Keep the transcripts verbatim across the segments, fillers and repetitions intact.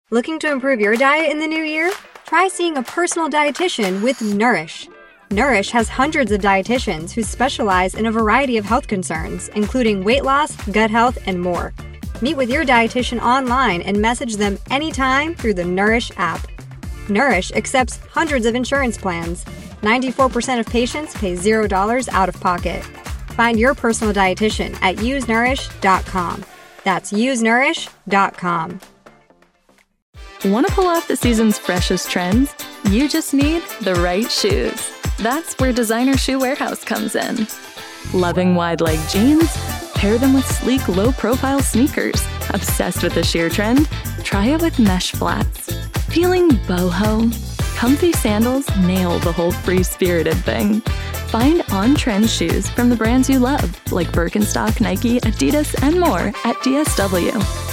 Looking to improve your diet in the new year? Try seeing a personal dietitian with Nourish. Nourish has hundreds of dietitians who specialize in a variety of health concerns, including weight loss, gut health, and more. Meet with your dietitian online and message them anytime through the Nourish app. Nourish accepts hundreds of insurance plans. ninety-four percent of patients pay zero dollars out of pocket. Find your personal dietitian at use nourish dot com. That's use nourish dot com. Want to pull off the season's freshest trends? You just need the right shoes. That's where Designer Shoe Warehouse comes in. Loving wide-leg jeans? Pair them with sleek, low-profile sneakers. Obsessed with the sheer trend? Try it with mesh flats. Feeling boho? Comfy sandals nail the whole free-spirited thing. Find on-trend shoes from the brands you love, like Birkenstock, Nike, Adidas, and more at D S W.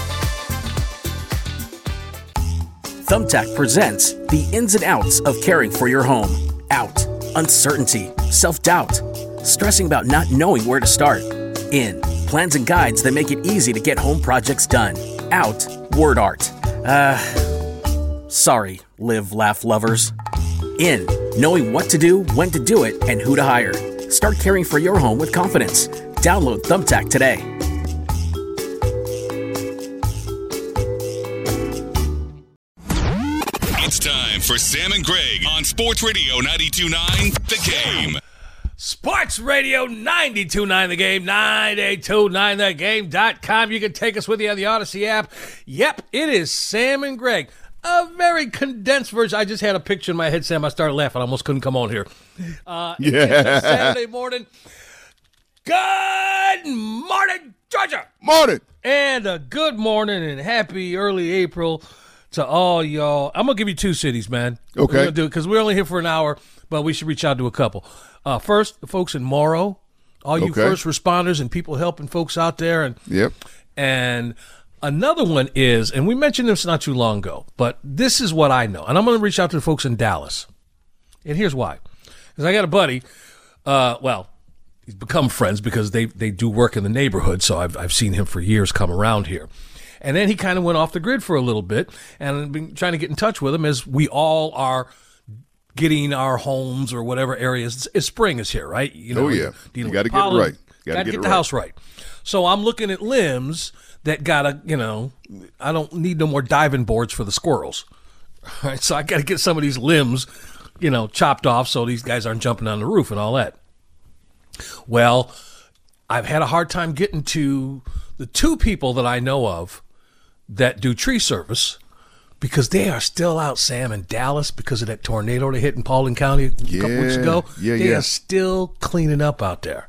Thumbtack presents the ins and outs of caring for your home. Out, uncertainty, self-doubt, stressing about not knowing where to start. In, plans and guides that make it easy to get home projects done. Out, word art. Uh, sorry, live, laugh lovers. In, knowing what to do, when to do it, and who to hire. Start caring for your home with confidence. Download Thumbtack today. It's time for Sam and Greg on Sports Radio ninety-two point nine The Game. Sports Radio ninety-two point nine The Game, nine eight two nine the game dot com. You can take us with you on the Odyssey app. Yep, it is Sam and Greg. A very condensed version. I just had a picture in my head, Sam. I started laughing. I almost couldn't come on here. Uh, yeah. Saturday morning. Good morning, Georgia. Morning. And a good morning and happy early April to all y'all. I'm going to give you two cities, man. Okay. We're going to do it because we're only here for an hour, but we should reach out to a couple. Uh, first, the folks in Morrow, all you Okay. first responders and people helping folks out there. And Yep. And another one is, and we mentioned this not too long ago, but this is what I know. And I'm going to reach out to the folks in Dallas. And here's why. Because I got a buddy, uh, well, he's become friends because they, they do work in the neighborhood, so I've, I've seen him for years come around here. And then he kind of went off the grid for a little bit, and I've been trying to get in touch with him as we all are getting our homes or whatever areas. It's, spring is here, right? You know, Oh, yeah. You You got to get it right. Got to get, get the right. house right. So I'm looking at limbs that got to, you know, I don't need no more diving boards for the squirrels. All right, so I got to get some of these limbs, you know, chopped off so these guys aren't jumping on the roof and all that. Well, I've had a hard time getting to the two people that I know of that do tree service because they are still out, Sam, in Dallas because of that tornado that hit in Paulding County a Yeah, couple weeks ago. yeah, they yeah. are still cleaning up out there.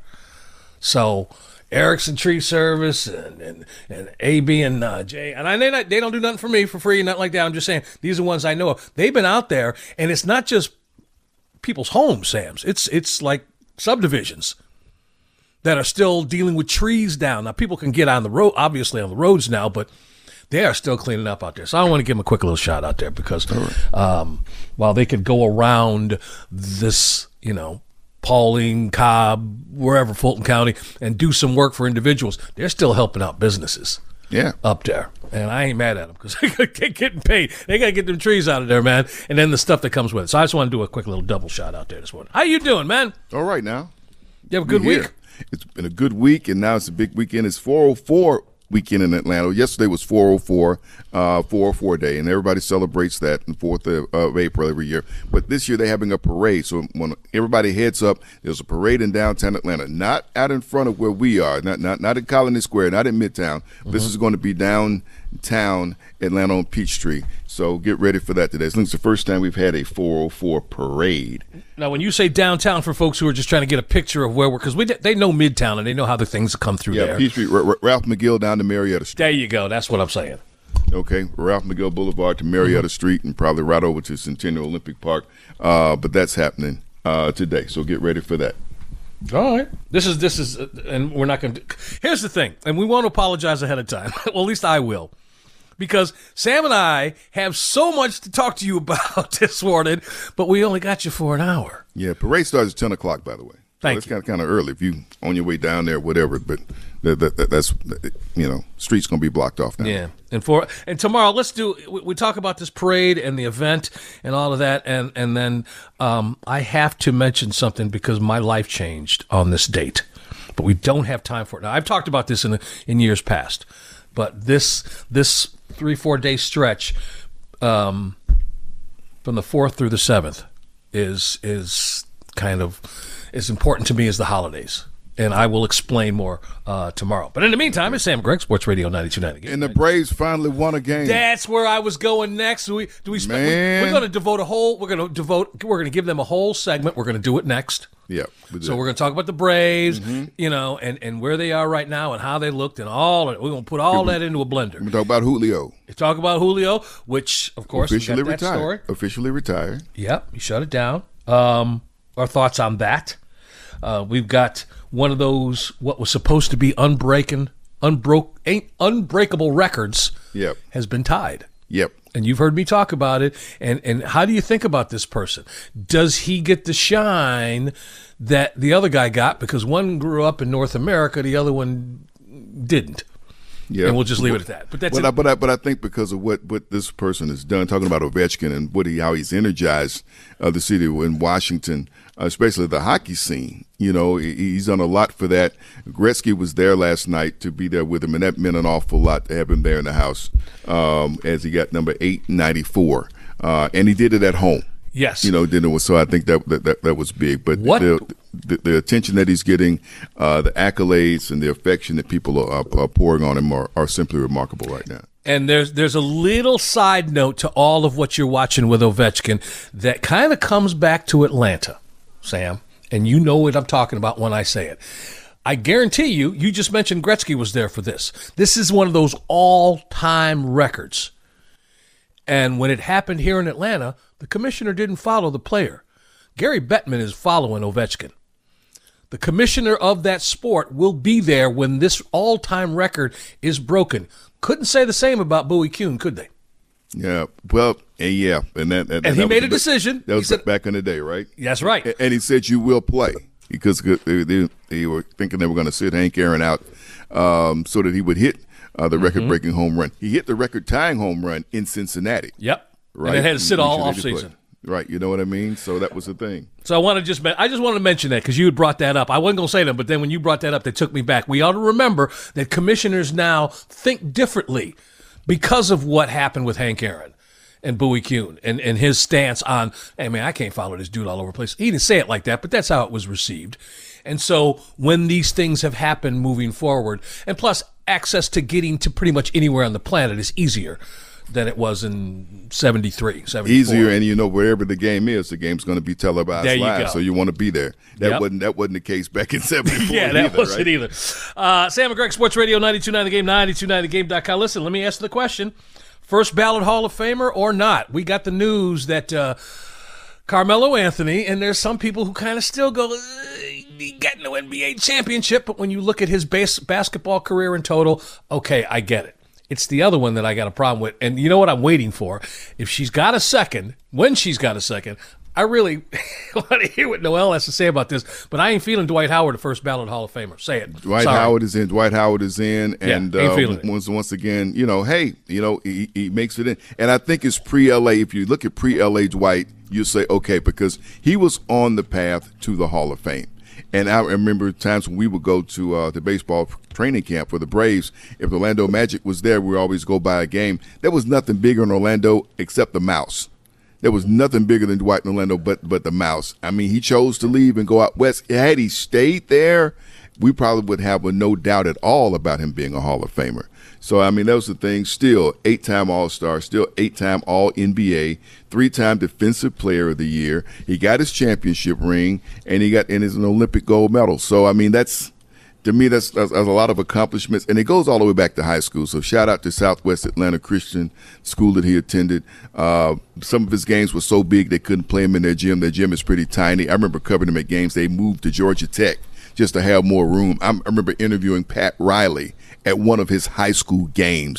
So Erickson Tree Service and, and, and A B and uh, Jay, and I they not they don't do nothing for me for free and nothing like that. I'm just saying these are ones I know of. They've been out there, and it's not just people's homes, Sam's. It's it's like subdivisions that are still dealing with trees down. Now people can get on the road, obviously on the roads now, but they are still cleaning up out there. So I want to give them a quick little shout out there because um, while they could go around this, you know, Paulding, Cobb, wherever, Fulton County, and do some work for individuals, they're still helping out businesses Yeah. up there. And I ain't mad at them because they're getting paid. They got to get them trees out of there, man, and then the stuff that comes with it. So I just want to do a quick little double shout out there this morning. How you doing, man? All right now. You have a good We're week? here. It's been a good week, and now it's a big weekend. It's four oh four weekend in Atlanta. Yesterday was four oh four, uh, four oh four day, and everybody celebrates that on the fourth of, of April every year. But this year they're having a parade. So when everybody heads up, there's a parade in downtown Atlanta, not out in front of where we are, not not, not in Colony Square, not in Midtown. Mm-hmm. This is going to be downtown Atlanta on Peachtree. So get ready for that today. I think it's the first time we've had a four oh four parade. Now, when you say downtown, for folks who are just trying to get a picture of where we're, because we they know Midtown and they know how the things come through Yeah, there. Peachtree, R- R- Ralph McGill down to Marietta Street. There you go. That's what I'm saying. Okay, Ralph McGill Boulevard to Marietta mm-hmm. Street and probably right over to Centennial Olympic Park. Uh, but that's happening uh, today, so get ready for that. All right. This is, this is, uh, and we're not going to, here's the thing, and we want to apologize ahead of time. Well, at least I will. Because Sam and I have so much to talk to you about this morning, but we only got you for an hour. Yeah, parade starts at ten o'clock, by the way. Thank so it's you. kind of kind of early if you on your way down there, whatever. But that, that, that, that's you know, streets gonna be blocked off now. Yeah, and for and tomorrow, let's do. We, we talk about this parade and the event and all of that, and and then um, I have to mention something because my life changed on this date, but we don't have time for it now. I've talked about this in in years past, but this this three four day stretch um, from the fourth through the seventh is is kind of as important to me as the holidays. And I will explain more uh, tomorrow. But in the meantime, it's Sam Gregg, Sports Radio ninety-two point nine. And the Braves finally won a game. That's where I was going next. Do we, do we spend, we, we're going to devote a whole. We're going to devote. We're going to give them a whole segment. We're going to do it next. Yeah. We so we're going to talk about the Braves, mm-hmm. you know, and, and where they are right now and how they looked and all. We're going to put all that into a blender. We talk about Julio. We talk about Julio, which of course officially we got that retired. Story. Officially retired. Yep, he shut it down. Um, our thoughts on that. Uh, we've got one of those what was supposed to be unbreaking, unbroke, ain't unbreakable records. Yep. Has been tied. Yep. And you've heard me talk about it. And and how do you think about this person? Does he get the shine that the other guy got because one grew up in North America, the other one didn't? Yeah, and we'll just leave it at that. But that's but I, but I, but I think because of what, what this person has done, talking about Ovechkin and what he how he's energized uh, the city in Washington, uh, especially the hockey scene. You know, he, he's done a lot for that. Gretzky was there last night to be there with him, and that meant an awful lot to have him there in the house um, as he got number eight ninety-four, uh, and he did it at home. Yes, you know, did it so I think that that, that, that was big. But what? The, the, the attention that he's getting, uh, the accolades and the affection that people are, are pouring on him are, are simply remarkable right now. And there's there's a little side note to all of what you're watching with Ovechkin that kind of comes back to Atlanta, Sam. And you know what I'm talking about when I say it. I guarantee you, you just mentioned Gretzky was there for this. This is one of those all-time records. And when it happened here in Atlanta, the commissioner didn't follow the player. Gary Bettman is following Ovechkin. The commissioner of that sport will be there when this all-time record is broken. Couldn't say the same about Bowie Kuhn, could they? Yeah, well, yeah, and that, that and he that made a back, decision. That was said, back in the day, right? That's right. And, and he said you will play because they, they, they were thinking they were going to sit Hank Aaron out um, so that he would hit uh, the mm-hmm. record-breaking home run. He hit the record-tying home run in Cincinnati. Yep. Right. And it had to sit all off season. Right, you know what I mean? So that was the thing. So I want to just I just wanted to mention that because you had brought that up. I wasn't going to say that, but then when you brought that up, that took me back. We ought to remember that commissioners now think differently because of what happened with Hank Aaron and Bowie Kuhn and, and his stance on, hey, man, I can't follow this dude all over the place. He didn't say it like that, but that's how it was received. And so when these things have happened moving forward, and plus access to getting to pretty much anywhere on the planet is easier than it was in seventy-three, seventy-four. Easier, and you know wherever the game is, the game's going to be televised there you live, go. So you want to be there. That yep. wasn't that wasn't the case back in seventy-four. yeah, that either, wasn't right? either. Uh, Sam and Gregg, Sports Radio ninety-two point nine The Game, ninety-two point nine the game dot com. Listen, let me ask the question: first ballot Hall of Famer or not? We got the news that uh, Carmelo Anthony, and there's some people who kind of still go, he got no N B A championship, but when you look at his base basketball career in total, okay, I get it. It's the other one that I got a problem with. And you know what I'm waiting for? If she's got a second, when she's got a second, I really want to hear what Noel has to say about this. But I ain't feeling Dwight Howard, the first ballot Hall of Famer. Say it. Dwight Sorry. Howard is in. Dwight Howard is in. And yeah, ain't uh, feeling it. once, once again, you know, hey, you know, he, he makes it in. And I think it's pre-L A. If you look at pre-L A Dwight, you say, okay, because he was on the path to the Hall of Fame. And I remember times when we would go to uh, the baseball training camp for the Braves. If the Orlando Magic was there, we would always go by a game. There was nothing bigger in Orlando except the mouse. There was nothing bigger than Dwight in Orlando but but the mouse. I mean, he chose to leave and go out west. Had he stayed there, we probably would have a no doubt at all about him being a Hall of Famer. So, I mean, that was the thing. Still, eight-time All-Star, still eight-time All-N B A, three-time Defensive Player of the Year. He got his championship ring, and he got and is an Olympic gold medal. So, I mean, that's to me, that's, that's, that's a lot of accomplishments, and it goes all the way back to high school. So, shout out to Southwest Atlanta Christian School that he attended. Uh, some of his games were so big they couldn't play him in their gym. Their gym is pretty tiny. I remember covering him at games. They moved to Georgia Tech just to have more room. I remember interviewing Pat Riley at one of his high school games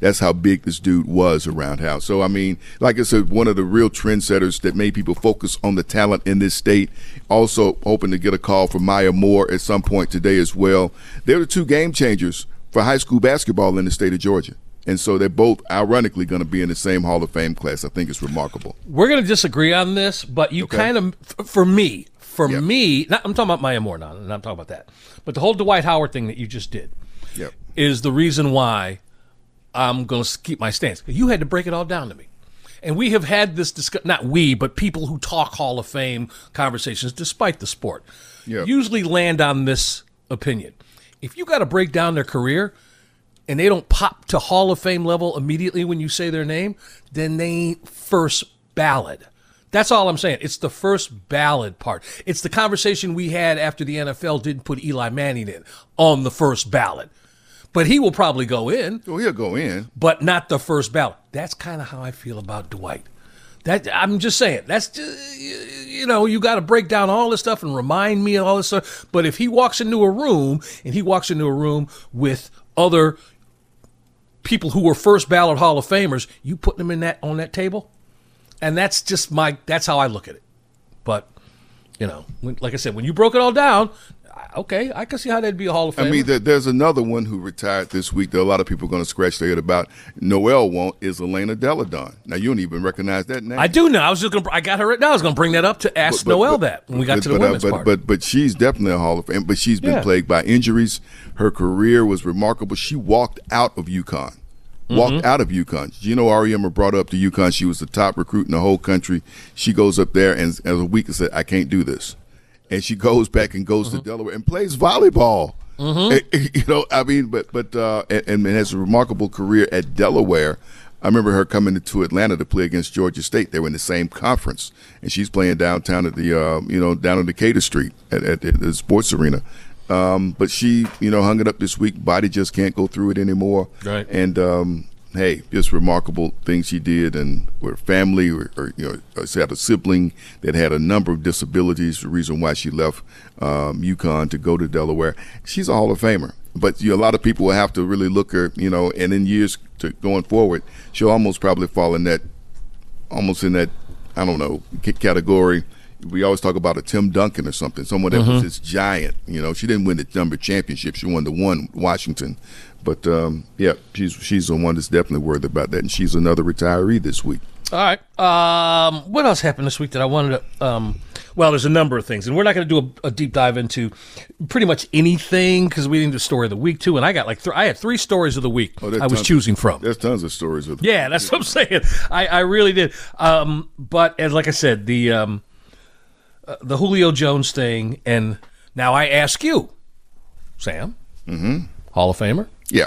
That's how big this dude was around Howard. So, I mean, like I said, one of the real trendsetters that made people focus on the talent in this state. Also hoping to get a call from Maya Moore at some point today as well. They're the two game changers for high school basketball in the state of Georgia. And so they're both, ironically, going to be in the same Hall of Fame class. I think it's remarkable. We're going to disagree on this, but you okay. kind of, for me, for yep. me, not, I'm talking about Maya Moore now, and I'm talking about that. But the whole Dwight Howard thing that you just did yep. is the reason why I'm going to keep my stance. You had to break it all down to me. And we have had this discussion, not we, but people who talk Hall of Fame conversations, despite the sport, yep. usually land on this opinion. If you got to break down their career and they don't pop to Hall of Fame level immediately when you say their name, then they ain't first ballot. That's all I'm saying. It's the first ballot part. It's the conversation we had after the N F L didn't put Eli Manning in on the first ballot. But he will probably go in. Well, he'll go in. But not the first ballot. That's kind of how I feel about Dwight. That I'm just saying. That's just, you know, you got to break down all this stuff and remind me of all this stuff. But if he walks into a room and he walks into a room with other people who were first ballot Hall of Famers, you put them in that on that table, and that's just my that's how I look at it. But you know, when, like I said, when you broke it all down, okay, I can see how that'd be a Hall of Famer. I mean, there, there's another one who retired this week that a lot of people are going to scratch their head about. Noel won't is Elena Deladon. Now you don't even recognize that name. I do now. I was just going. I got her right now. I was going to bring that up to ask but, but, Noel but, that when we got but, to the but, women's uh, but, part. But but she's definitely a Hall of Fame. But she's been yeah. plagued by injuries. Her career was remarkable. She walked out of UConn. Walked mm-hmm. out of UConn. Gino Auriemma brought her up to UConn. She was the top recruit in the whole country. She goes up there and as a week and said, I can't do this. And she goes back and goes mm-hmm. to Delaware and plays volleyball. Mm-hmm. You know, I mean, but but uh, and, and has a remarkable career at Delaware. I remember her coming to Atlanta to play against Georgia State. They were in the same conference, and she's playing downtown at the uh, you know down on Decatur Street at, at, at the sports arena. Um, but she, you know, hung it up this week. Body just can't go through it anymore. Right. And um, hey, just remarkable things she did, and her family, or, or you know, she had a sibling that had a number of disabilities. The reason why she left um, UConn to go to Delaware. She's a Hall of Famer. But you know, a lot of people will have to really look her, you know, and in years to going forward, she'll almost probably fall in that, almost in that, I don't know, category. We always talk about a Tim Duncan or something, someone that mm-hmm. was this giant. You know, she didn't win the number championship; she won the one Washington. But um, yeah, she's she's the one that's definitely worried about that, and she's another retiree this week. All right. Um, what else happened this week that I wanted to? Um, well, there's a number of things, and we're not going to do a, a deep dive into pretty much anything because we didn't do story of the week too. And I got like th- I had three stories of the week oh, I was tons, choosing from. There's tons of stories of. The yeah, that's what I'm saying. I, I really did. Um, but as like I said, the um, uh, the Julio Jones thing, and now I ask you, Sam, mm-hmm. Hall of Famer. Yeah.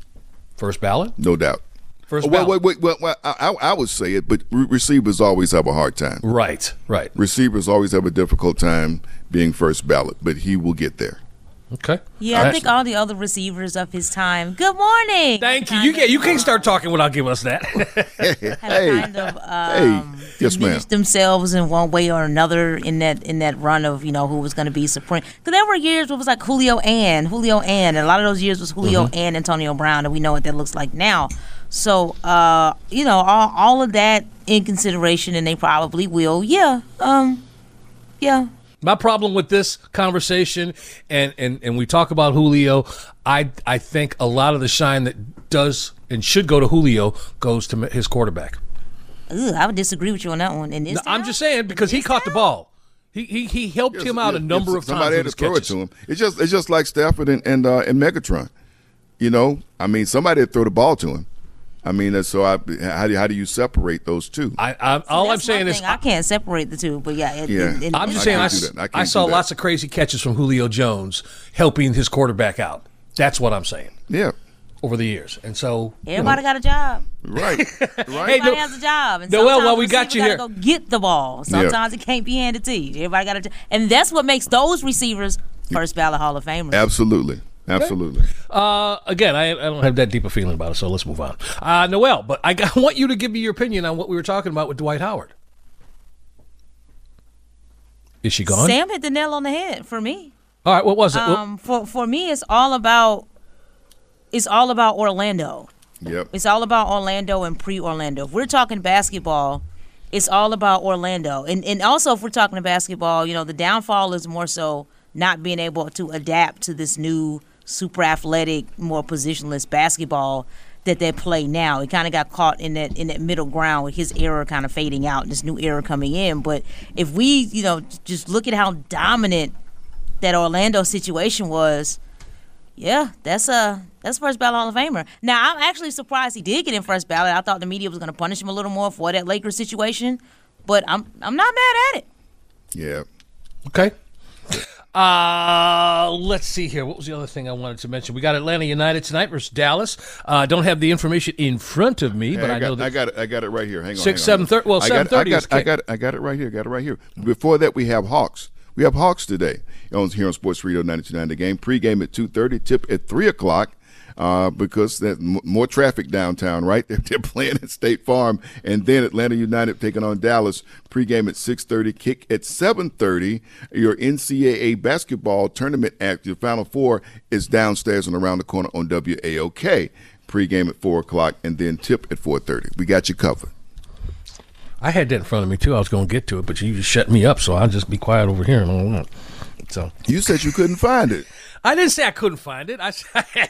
First ballot? No doubt. First oh, ballot. Wait, wait, wait. Well, I, I would say it, but re- receivers always have a hard time. Right, right. Receivers always have a difficult time being first ballot, but he will get there. Okay. Yeah, all I right. think all the other receivers of his time. Good morning. Thank you. You, get, you can't start talking without giving us that. hey, kind of um, hey. Yes, ma'am. themselves in one way or another in that in that run of, you know, who was going to be supreme. Because there were years where it was like Julio and Julio and, and a lot of those years was Julio mm-hmm. and Antonio Brown, and we know what that looks like now. So, uh, you know, all, all of that in consideration, and they probably will. Yeah, um, yeah. My problem with this conversation, and, and, and we talk about Julio, I I think a lot of the shine that does and should go to Julio goes to his quarterback. Ooh, I would disagree with you on that one. In this no, time? I'm just saying because he caught time? the ball. He he he helped yes, him out yes, a number yes, of somebody times. Somebody had to throw catches. it to him. It's just it's just like Stafford and and, uh, and Megatron. You know, I mean, somebody had to throw the ball to him. I mean, so I, how do how do you separate those two? I, I See, all I'm saying is I can't separate the two, but yeah, it, yeah. It, it, I'm just I saying I, I, I saw lots of crazy catches from Julio Jones helping his quarterback out. That's what I'm saying. Yeah, over the years, and so everybody you know. got a job. Right, right. Everybody hey, no, has a job. And Noel, while we got you here, go get the ball. Sometimes yeah. it can't be handed to you. Everybody got a job, and that's what makes those receivers first ballot Hall of Famers. Absolutely. Absolutely. Uh, again, I, I don't have that deep a feeling about it, so let's move on. Uh, Noel, but I, I want you to give me your opinion on what we were talking about with Dwight Howard. Is she gone? Sam hit the nail on the head for me. All right, what was it? Um, for for me, it's all about it's all about Orlando. Yep. It's all about Orlando and pre-Orlando. If we're talking basketball, it's all about Orlando. And and also if we're talking basketball, you know, the downfall is more so not being able to adapt to this new super athletic, more positionless basketball that they play now. He kind of got caught in that in that middle ground with his era kind of fading out, this new era coming in. But if we, you know, just look at how dominant that Orlando situation was, yeah, that's a that's first ballot Hall of Famer. Now, I'm actually surprised he did get in first ballot. I thought the media was going to punish him a little more for that Lakers situation, but I'm I'm not mad at it. Yeah. Okay. Uh, let's see here. What was the other thing I wanted to mention? We got Atlanta United tonight versus Dallas. I uh, don't have the information in front of me, hey, but I, I got, know that I got it. I got it right here. Hang on. Six, hang on. seven thirty. Well, seven thirty. I got, I got, I got, I got it. I got it right here. Got it right here. Before that, we have Hawks. We have Hawks today. On here on Sports Radio ninety-two point nine The Game. Pre-game at two thirty. Tip at three o'clock. Uh, because there's m- more traffic downtown, right? They're, they're playing at State Farm, and then Atlanta United taking on Dallas. Pregame at six thirty, kick at seven thirty. Your N C double A basketball tournament act, your Final Four, is downstairs and around the corner on W A O K. Pregame at four o'clock, and then tip at four thirty. We got you covered. I had that in front of me, too. I was going to get to it, but you just shut me up, so I'll just be quiet over here and all that. So you said you couldn't find it. I didn't say I couldn't find it. I,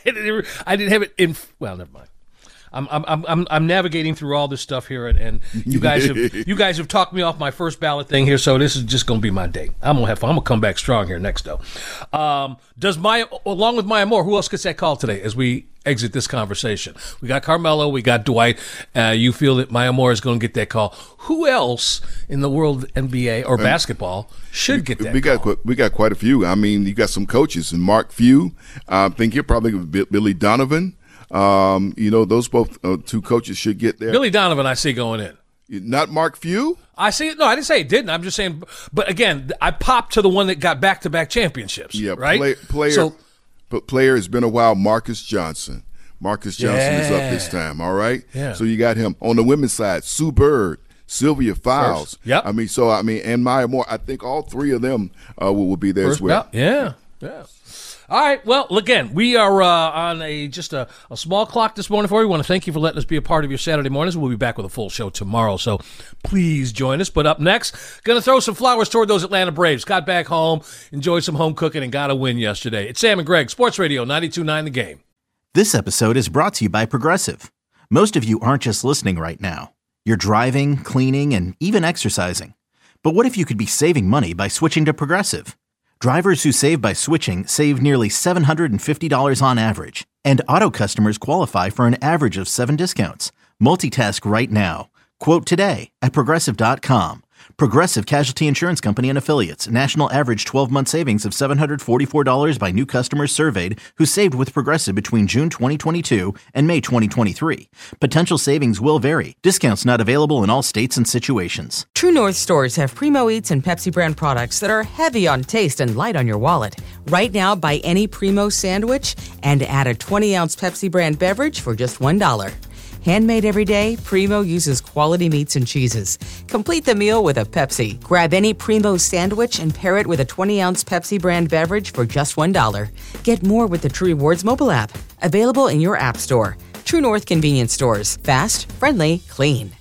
I didn't have it in. Well, never mind. I'm I'm I'm I'm navigating through all this stuff here, and, and you guys have you guys have talked me off my first ballot thing here, so this is just going to be my day. I'm gonna have fun. I'm gonna come back strong here next, though. Um, does Maya, along with Maya Moore, who else gets that call today as we exit this conversation? We got Carmelo, we got Dwight. Uh, you feel that Maya Moore is going to get that call? Who else in the world of N B A or basketball should get that we call? got we got quite a few. I mean, you got some coaches, and Mark Few. I uh, think you're probably Billy Donovan. Um, you know, those both uh, two coaches should get there. Billy Donovan, I see going in. Not Mark Few? I see it. No, I didn't say it didn't. I'm just saying. But again, I popped to the one that got back-to-back championships. Yeah, right. Play, player, so, but player has been a while. Marcus Johnson. Marcus Johnson yeah. is up this time. All right. Yeah. So you got him on the women's side. Sue Bird, Sylvia Fowles. First. Yep. I mean, so I mean, and Maya Moore. I think all three of them uh, will, will be there First as well. ballot. Yeah. Yeah. All right. Well, again, we are uh, on a just a, a small clock this morning for you. We want to thank you for letting us be a part of your Saturday mornings. We'll be back with a full show tomorrow, so please join us. But up next, going to throw some flowers toward those Atlanta Braves. Got back home, enjoyed some home cooking, and got a win yesterday. It's Sam and Greg, Sports Radio ninety-two point nine The Game. This episode is brought to you by Progressive. Most of you aren't just listening right now. You're driving, cleaning, and even exercising. But what if you could be saving money by switching to Progressive? Drivers who save by switching save nearly seven hundred fifty dollars on average, and auto customers qualify for an average of seven discounts. Multitask right now. Quote today at Progressive dot com. Progressive Casualty Insurance Company and Affiliates. National average twelve-month savings of seven hundred forty-four dollars by new customers surveyed who saved with Progressive between June twenty twenty-two and May twenty twenty-three. Potential savings will vary. Discounts not available in all states and situations. True North stores have Primo Eats and Pepsi brand products that are heavy on taste and light on your wallet. Right now, buy any Primo sandwich and add a twenty-ounce Pepsi brand beverage for just one dollar. Handmade every day, Primo uses quality meats and cheeses. Complete the meal with a Pepsi. Grab any Primo sandwich and pair it with a twenty-ounce Pepsi brand beverage for just one dollar. Get more with the True Rewards mobile app. Available in your app store. True North Convenience Stores. Fast, friendly, clean.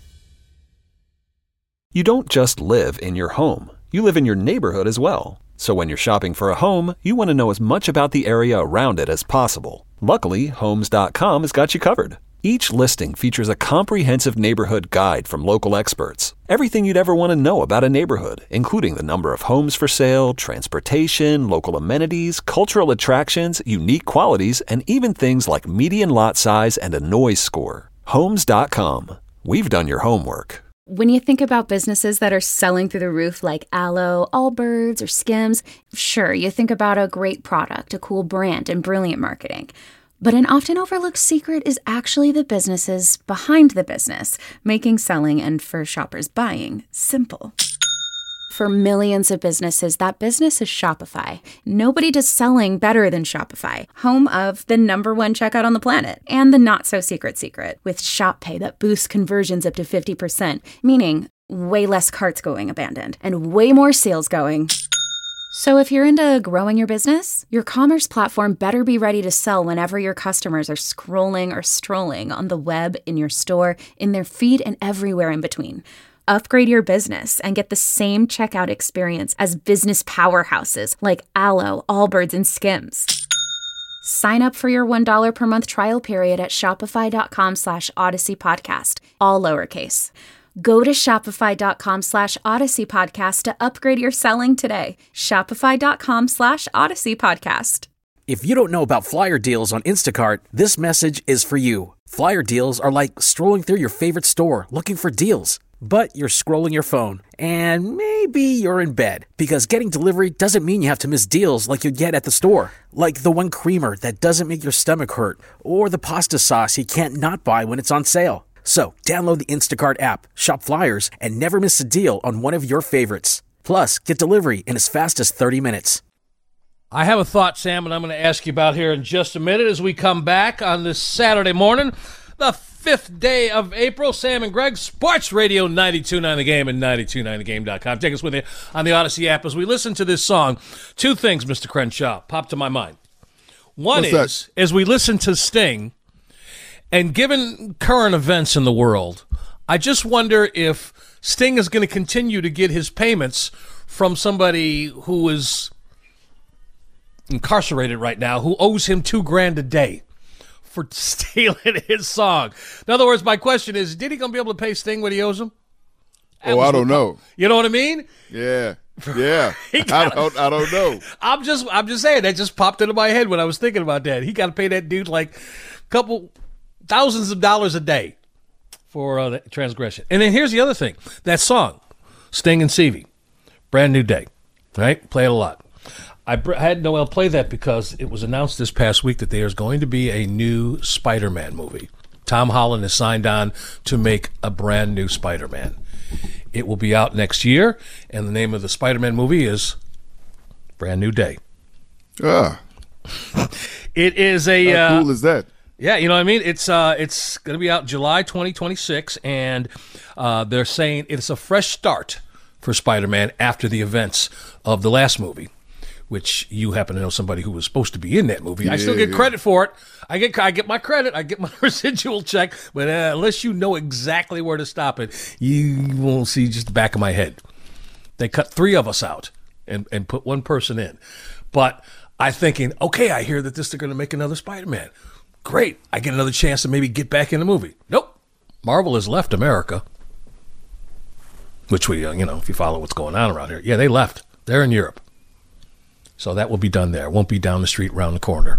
You don't just live in your home. You live in your neighborhood as well. So when you're shopping for a home, you want to know as much about the area around it as possible. Luckily, Homes dot com has got you covered. Each listing features a comprehensive neighborhood guide from local experts. Everything you'd ever want to know about a neighborhood, including the number of homes for sale, transportation, local amenities, cultural attractions, unique qualities, and even things like median lot size and a noise score. Homes dot com. We've done your homework. When you think about businesses that are selling through the roof like Aloe, Allbirds, or Skims, sure, you think about a great product, a cool brand, and brilliant marketing. But an often overlooked secret is actually the businesses behind the business, making selling and for shoppers buying simple. For millions of businesses, that business is Shopify. Nobody does selling better than Shopify, home of the number one checkout on the planet and the not-so-secret secret with Shop Pay that boosts conversions up to fifty percent, meaning way less carts going abandoned and way more sales going So if you're into growing your business, your commerce platform better be ready to sell whenever your customers are scrolling or strolling on the web, in your store, in their feed, and everywhere in between. Upgrade your business and get the same checkout experience as business powerhouses like Allo, Allbirds, and Skims. Sign up for your one dollar per month trial period at shopify.com slash Odyssey Podcast, all lowercase. Go to shopify.com slash Odyssey Podcast to upgrade your selling today. Shopify.com slash Odyssey Podcast. If you don't know about Flyer Deals on Instacart, this message is for you. Flyer Deals are like strolling through your favorite store looking for deals. But you're scrolling your phone, and maybe you're in bed, because getting delivery doesn't mean you have to miss deals like you'd get at the store. Like the one creamer that doesn't make your stomach hurt, or the pasta sauce you can't not buy when it's on sale. So, download the Instacart app, shop Flyers, and never miss a deal on one of your favorites. Plus, get delivery in as fast as thirty minutes. I have a thought, Sam, and I'm going to ask you about here in just a minute as we come back on this Saturday morning, the fifth day of April. Sam and Greg, Sports Radio ninety-two point nine The Game and ninety-two point nine the game dot com. Take us with you on the Odyssey app as we listen to this song. Two things, Mister Crenshaw, pop to my mind. One What's is, that? as we listen to Sting, and given current events in the world, I just wonder if Sting is going to continue to get his payments from somebody who is incarcerated right now, who owes him two grand a day for stealing his song. In other words, my question is, did he going to be able to pay Sting what he owes him? Oh, I don't know. You know what I mean? Yeah, yeah. I don't, I don't know. I'm just, I'm just saying that just popped into my head when I was thinking about that. He got to pay that dude like a couple thousands of dollars a day for uh, that transgression. And then here's the other thing: that song, Sting and Stevie, Brand New Day, right? Play it a lot. I had Noel play that because it was announced this past week that there's going to be a new Spider-Man movie. Tom Holland has signed on to make a brand new Spider-Man. It will be out next year, and the name of the Spider-Man movie is Brand New Day. Ah. It is a... How uh, cool is that? Yeah, you know what I mean? It's uh, it's going to be out July twenty twenty-six, and uh, they're saying it's a fresh start for Spider-Man after the events of the last movie, which you happen to know somebody who was supposed to be in that movie. Yeah, I still get yeah. credit for it. I get I get my credit. I get my residual check. But uh, unless you know exactly where to stop it, you won't see just the back of my head. They cut three of us out and, and put one person in. But I'm thinking, okay, I hear that this they're going to make another Spider-Man. Great. I get another chance to maybe get back in the movie. Nope. Marvel has left America. Which we, uh, you know, if you follow what's going on around here. Yeah, they left. They're in Europe. So that will be done there. It won't be down the street around the corner.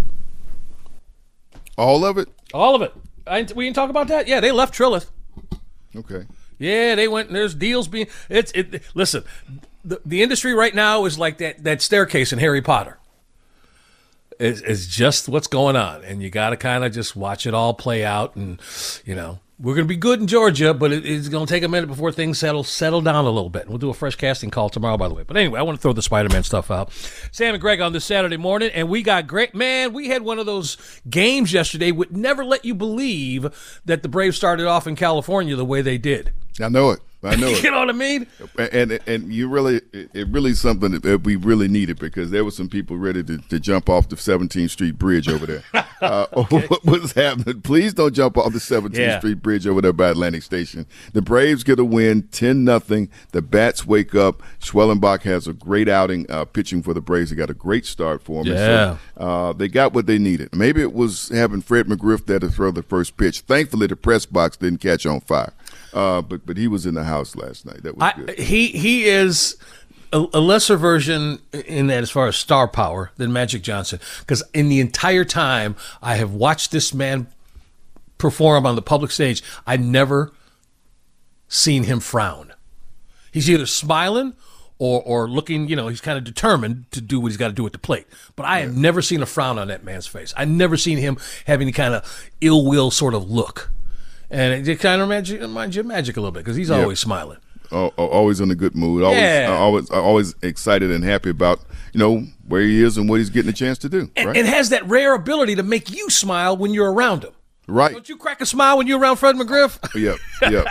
All of it? All of it. I, we didn't talk about that? Yeah, they left Trilith. Okay. Yeah, they went, there's deals being, it's, it, listen, the, the industry right now is like that, that staircase in Harry Potter. It's, it's just what's going on, and you got to kind of just watch it all play out, and, you know, we're going to be good in Georgia, but it, it's going to take a minute before things settle settle down a little bit. We'll do a fresh casting call tomorrow, by the way. But anyway, I want to throw the Spider-Man stuff out. Sam and Greg on this Saturday morning, and we got great, man, we had one of those games yesterday would never let you believe that the Braves started off in California the way they did. I know it. I know it. You know what I mean? And and, and you really, it, it really is something that we really needed, because there were some people ready to, to jump off the seventeenth Street Bridge over there. uh, Okay. What was happening? Please don't jump off the seventeenth Yeah. Street Bridge over there by Atlantic Station. The Braves get a win, ten nothing. The bats wake up. Schwellenbach has a great outing uh, pitching for the Braves. They got a great start for them. Yeah. So, uh, they got what they needed. Maybe it was having Fred McGriff there to throw the first pitch. Thankfully, the press box didn't catch on fire. Uh, but but he was in the house last night. That was I, good. he he is a, a lesser version in that as far as star power than Magic Johnson, because in the entire time I have watched this man perform on the public stage, I never seen him frown. He's either smiling or or looking, you know, he's kind of determined to do what he's got to do at the plate. But I have never seen a frown on that man's face. I never seen him have any kind of ill will sort of look. And it kind of reminds you of Magic a little bit, because he's Yeah. always smiling. Oh, always in a good mood. Always, Yeah. uh, always, uh, always excited and happy about, you know, where he is and what he's getting a chance to do. And, right? and has that rare ability to make you smile when you're around him. right. Don't you crack a smile when you're around Fred McGriff? Yep. Yep.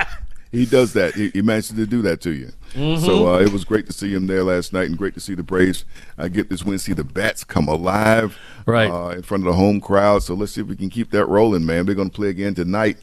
He does that. He, he manages to do that to you. Mm-hmm. So uh, it was great to see him there last night, and great to see the Braves uh, get this win, see the bats come alive right. uh, in front of the home crowd. So let's see if we can keep that rolling, man. They're going to play again tonight,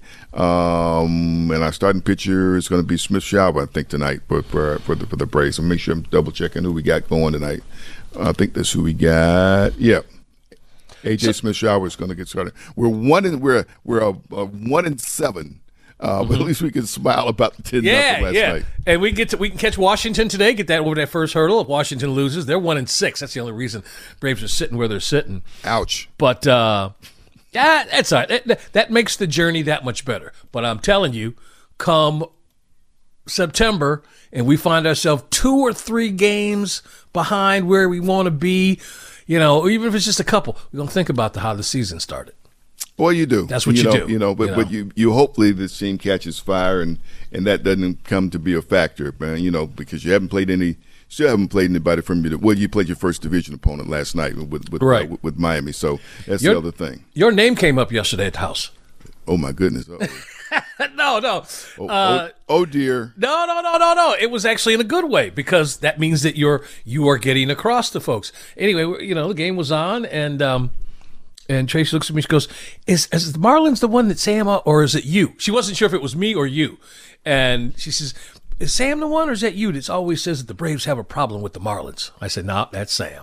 um, and our starting pitcher is going to be Smith Shawver, I think, tonight for for, for, the, for the Braves. So make sure I'm double checking who we got going tonight. I think that's who we got. Yeah. A J so, Smith Shawver is going to get started. We're one in we're we're a, a one in seven. Uh, but mm-hmm. at least we can smile about the ten yeah, nothing last yeah. night. And we get to we can catch Washington today, get that over that first hurdle. If Washington loses, they're one and six. That's the only reason Braves are sitting where they're sitting. Ouch. But uh, yeah, that's all right. That, that makes the journey that much better. But I'm telling you, come September, and we find ourselves two or three games behind where we want to be, you know, even if it's just a couple, we're gonna think about the, how the season started. Well, you do. That's what you, you know, do. You know, but you know. but you, you hopefully this team catches fire and, and that doesn't come to be a factor, man. You know, because you haven't played any, still haven't played anybody from your. Well, you played your first division opponent last night with with right. uh, with, with Miami, so that's your, the other thing. Your name came up yesterday at the house. Oh my goodness! Oh. no, no. Oh, uh, oh, oh dear. No, no, no, no, no. It was actually in a good way because that means that you're you are getting across to folks. Anyway, you know the game was on and. um And Tracy looks at me, she goes, is, is the Marlins the one that Sam, or is it you? She wasn't sure if it was me or you. And she says, is Sam the one or is that you that always says that the Braves have a problem with the Marlins? I said, no, that's Sam.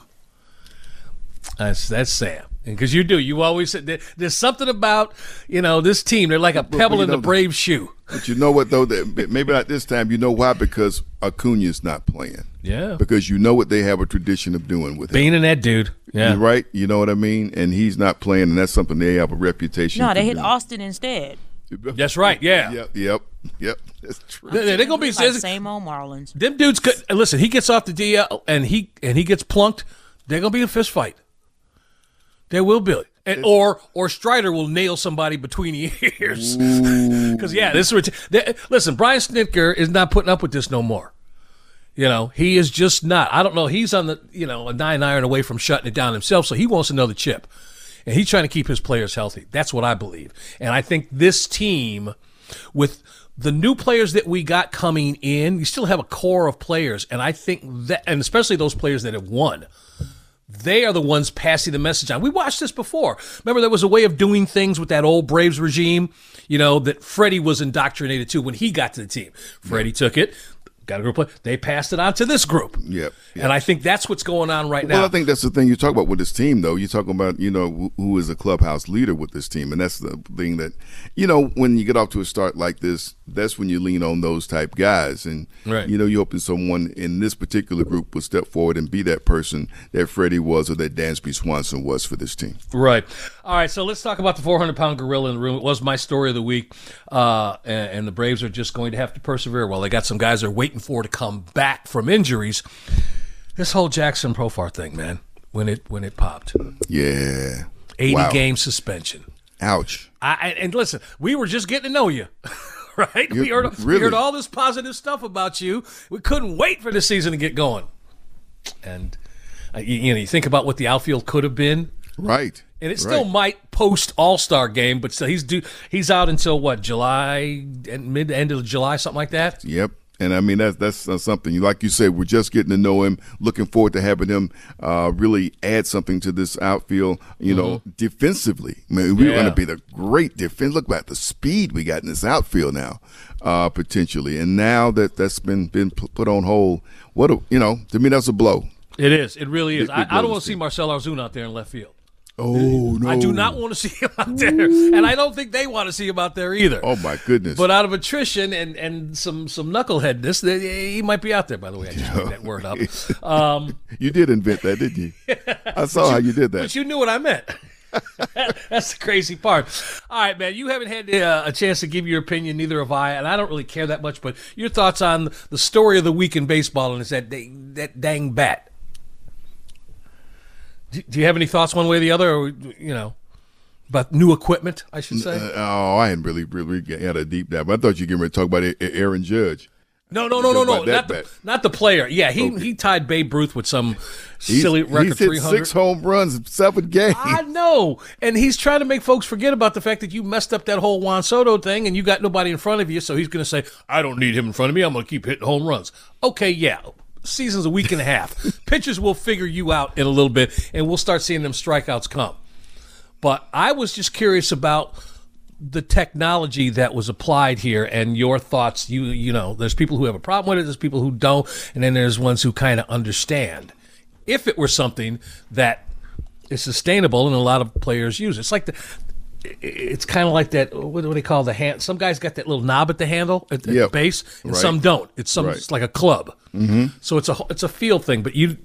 That's, that's Sam. Because you do. You always said there, there's something about, you know, this team. They're like a but, pebble but in know, the Braves' shoe. But you know what, though? That maybe not this time. You know why? Because Acuna's not playing. Yeah. Because you know what they have a tradition of doing with him. Being in that dude. Yeah. You're right? You know what I mean? And he's not playing, and that's something they have a reputation No, they to hit do. Austin instead. That's right, yeah. Yep, yep, yep. That's true. They're, they're going to be like same old Marlins. Them dudes could listen. He gets off the D L and he and he gets plunked. They're going to be a fist fight. They will be, and, or or Strider will nail somebody between the ears. Because yeah, this is they, listen. Brian Snitker is not putting up with this no more. You know, he is just not. I don't know. He's on the you know a nine iron away from shutting it down himself. So he wants another chip. And he's trying to keep his players healthy. That's what I believe. And I think this team, with the new players that we got coming in, you still have a core of players. And I think that, and especially those players that have won, they are the ones passing the message on. We watched this before. Remember, there was a way of doing things with that old Braves regime, you know, that Freddie was indoctrinated to when he got to the team. Freddie took it. Got a group of, they passed it on to this group. Yep, yep. And I think that's what's going on right well, now. I think that's the thing you talk about with this team, though. You're talking about, you know, who is a clubhouse leader with this team. And that's the thing that, you know, when you get off to a start like this, that's when you lean on those type guys. And, right. you know, you're hoping someone in this particular group will step forward and be that person that Freddie was or that Dansby Swanson was for this team. Right. All right, so let's talk about the four hundred pound gorilla in the room. It was my story of the week, uh, and, and the Braves are just going to have to persevere. Well, they got some guys they're waiting for to come back from injuries. This whole Jackson Profar thing, man, when it when it popped. Yeah. eighty wow. game suspension. Ouch. I, and listen, we were just getting to know you, right? You're, we, heard, really? we heard all this positive stuff about you. We couldn't wait for the season to get going. And, uh, you, you know, you think about what the outfield could have been. Right. And it still right. might post All-Star game, but still he's due, he's out until what, July, mid end of July, something like that? Yep. And I mean, that's that's uh, something. Like you said, we're just getting to know him. Looking forward to having him uh, really add something to this outfield, you mm-hmm. know, defensively. I mean, we're yeah. going to be the great defense. Look at the speed we got in this outfield now, uh, potentially. And now that that's been, been put on hold, what a, you know, to me, that's a blow. It is. It really is. It, I, it I don't want to see Marcell Arzuna out there in left field. Oh, no. I do not want to see him out there. And I don't think they want to see him out there either. Oh, my goodness. But out of attrition and, and some, some knuckleheadness, they, he might be out there, by the way. I just made that word up. Um, you did invent that, didn't you? I saw you, how you did that. But you knew what I meant. That's the crazy part. All right, man, you haven't had uh, a chance to give your opinion, neither have I, and I don't really care that much, but your thoughts on the story of the week in baseball, and it's that, that dang bat. Do you have any thoughts one way or the other, or, you know, about new equipment, I should say? Uh, oh, I hadn't really, really had a deep dive. I thought you were going to talk about Aaron Judge. No, no, no, no, no, That not the, bad. not the player. Yeah, he Okay. he tied Babe Ruth with some He's, silly record he's hit three hundred. six home runs in seven games. I know, and he's trying to make folks forget about the fact that you messed up that whole Juan Soto thing, and you got nobody in front of you. So he's going to say, "I don't need him in front of me. I'm going to keep hitting home runs." Okay, yeah. Season's a week and a half. Pitchers will figure you out in a little bit, and we'll start seeing them strikeouts come. But I was just curious about the technology that was applied here and your thoughts. You you know, there's people who have a problem with it, there's people who don't, and then there's ones who kind of understand. If it were something that is sustainable and a lot of players use, it's like the, it's kind of like that. What do they call the hand? Some guys got that little knob at the handle at, at Yep. the base, and Right. some don't. It's some. Right. It's like a club. Mm-hmm. So it's a it's a feel thing. But you,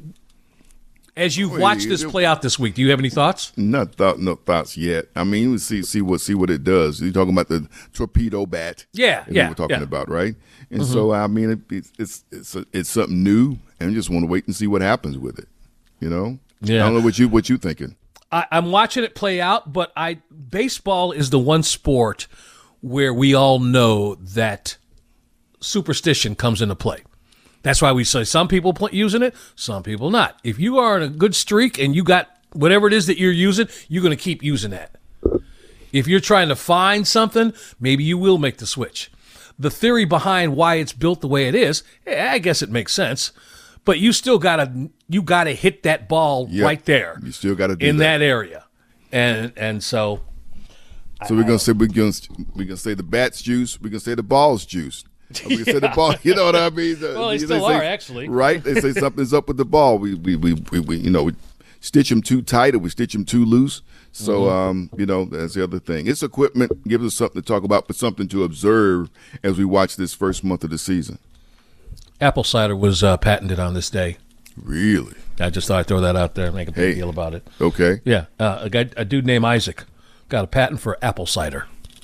as you've Well, watched you- this play out this week, do you have any thoughts? Not thought, no thoughts yet. I mean, we see see what see what it does. You're talking about the torpedo bat. Yeah, that yeah, we were talking yeah. about, right? And Mhm. so I mean, it, it's it's it's, a, it's something new, and we just want to wait and see what happens with it. You know? Yeah. I don't know what you what you thinking. I, I'm watching it play out, but I baseball is the one sport where we all know that superstition comes into play. That's why we say some people pl- using it, some people not. If you are in a good streak and you got whatever it is that you're using, you're going to keep using that. If you're trying to find something, maybe you will make the switch. The theory behind why it's built the way it is, eh, I guess it makes sense. But you still gotta you gotta hit that ball Yep. right there. You still got to do in that. that area, and and so So we're gonna say we're gonna we're gonna say the bat's juice. We're gonna say the ball's juice. We can say the ball. You know what I mean? Well, they They still say- are, actually. Right? They say something's up with the ball. We we, we, we, we you know we stitch them too tight or we stitch them too loose. So Mhm. um you know that's the other thing. It's equipment. Gives us something to talk about, but something to observe as we watch this first month of the season. apple cider was uh, patented on this day. Really? I just thought I'd throw that out there and make a big Hey. deal about it. Okay. Yeah, uh, a guy, a dude named Isaac, got a patent for apple cider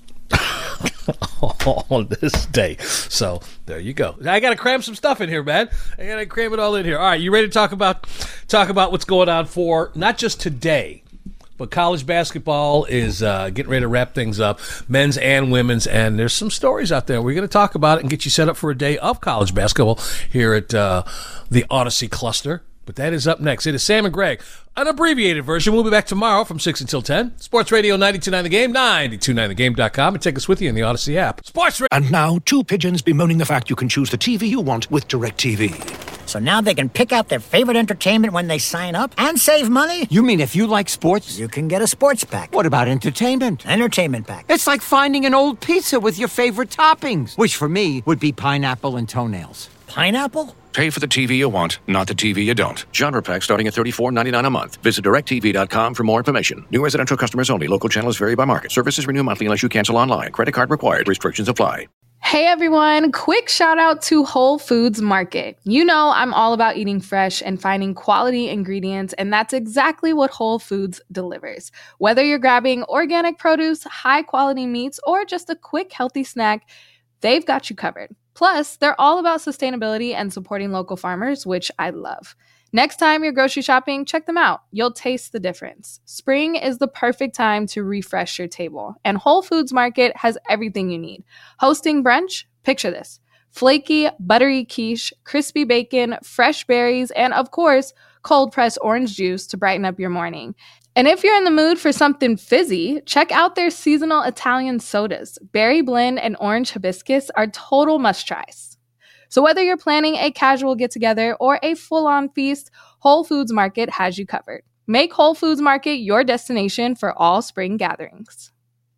on this day. So there you go. I got to cram some stuff in here, man. I got to cram it all in here. All right, you ready to talk about talk about what's going on for not just today, but college basketball is uh, getting ready to wrap things up, men's and women's, and there's some stories out there. We're going to talk about it and get you set up for a day of college basketball here at uh, the Odyssey Cluster. But that is up next. It is Sam and Greg, an abbreviated version. We'll be back tomorrow from six until ten. Sports Radio ninety-two point nine The Game, ninety-two point nine the game dot com, and take us with you in the Odyssey app. Sports Radio. And now, two pigeons bemoaning the fact you can choose the T V you want with DirecTV. So now they can pick out their favorite entertainment when they sign up and save money? You mean if you like sports? You can get a sports pack. What about entertainment? Entertainment pack. It's like finding an old pizza with your favorite toppings, which for me would be pineapple and toenails. Pineapple? Pay for the T V you want, not the T V you don't. Genre pack starting at thirty-four ninety-nine a month. Visit direct T V dot com for more information. New residential customers only. Local channels vary by market. Services renew monthly unless you cancel online. Credit card required. Restrictions apply. Hey everyone, quick shout out to Whole Foods Market. You know I'm all about eating fresh and finding quality ingredients, and that's exactly what Whole Foods delivers. Whether you're grabbing organic produce, high quality meats, or just a quick healthy snack, they've got you covered. Plus, they're all about sustainability and supporting local farmers, which I love. Next time you're grocery shopping, check them out. You'll taste the difference. Spring is the perfect time to refresh your table, and Whole Foods Market has everything you need. Hosting brunch? Picture this. Flaky, buttery quiche, crispy bacon, fresh berries, and of course, cold-pressed orange juice to brighten up your morning. And if you're in the mood for something fizzy, check out their seasonal Italian sodas. Berry blend and orange hibiscus are total must-tries. So whether you're planning a casual get-together or a full-on feast, Whole Foods Market has you covered. Make Whole Foods Market your destination for all spring gatherings.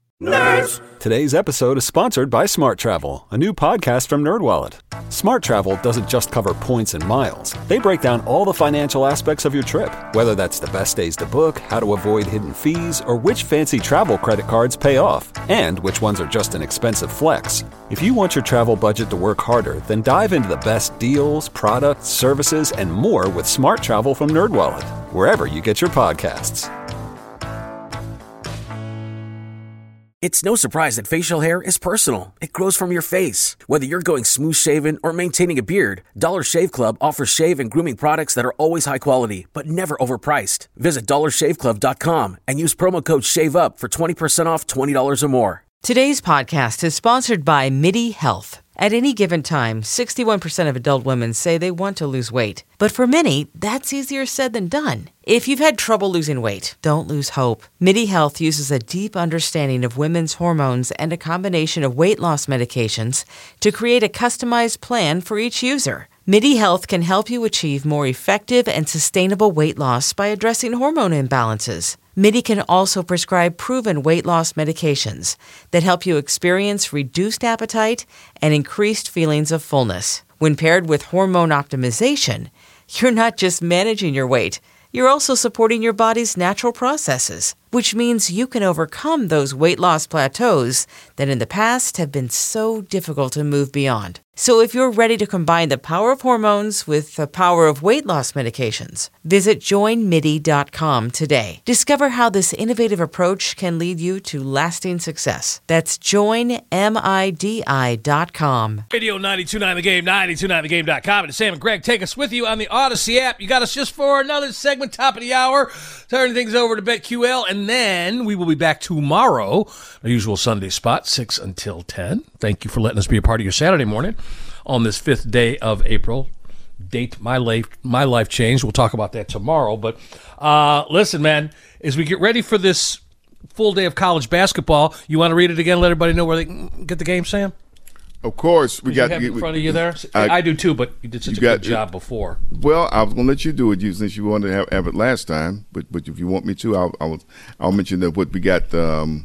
Nerds! Today's episode is sponsored by Smart Travel, a new podcast from NerdWallet. Smart Travel doesn't just cover points and miles. They break down all the financial aspects of your trip, whether that's the best days to book, how to avoid hidden fees, or which fancy travel credit cards pay off, and which ones are just an expensive flex. If you want your travel budget to work harder, then dive into the best deals, products, services, and more with Smart Travel from NerdWallet, wherever you get your podcasts. It's no surprise that facial hair is personal. It grows from your face. Whether you're going smooth shaven or maintaining a beard, Dollar Shave Club offers shave and grooming products that are always high quality, but never overpriced. Visit dollar shave club dot com and use promo code SHAVEUP for twenty percent off twenty dollars or more. Today's podcast is sponsored by MIDI Health. At any given time, sixty-one percent of adult women say they want to lose weight. But for many, that's easier said than done. If you've had trouble losing weight, don't lose hope. MIDI Health uses a deep understanding of women's hormones and a combination of weight loss medications to create a customized plan for each user. MIDI Health can help you achieve more effective and sustainable weight loss by addressing hormone imbalances. MIDI can also prescribe proven weight loss medications that help you experience reduced appetite and increased feelings of fullness. When paired with hormone optimization, you're not just managing your weight, you're also supporting your body's natural processes, which means you can overcome those weight loss plateaus that in the past have been so difficult to move beyond. So if you're ready to combine the power of hormones with the power of weight loss medications, visit join midi dot com today. Discover how this innovative approach can lead you to lasting success. That's join midi dot com. Radio ninety-two point nine The Game, ninety-two point nine the game dot com. And Sam and Greg take us with you on the Odyssey app. You got us just for another segment, top of the hour. Turning things over to BetQL, and then we will be back tomorrow. Our usual Sunday spot, six until ten. Thank you for letting us be a part of your Saturday morning on this fifth day of April. Date my life, my life changed. We'll talk about that tomorrow. But uh, listen, man, as we get ready for this full day of college basketball, you want to read it again, let everybody know where they can get the game, Sam? Of course. We got you have it in front of you there? I, I do too, but you did such you a got, good job before. Well, I was going to let you do it you, since you wanted to have, have it last time. But but if you want me to, I'll I'll, I'll mention that what we got. Um,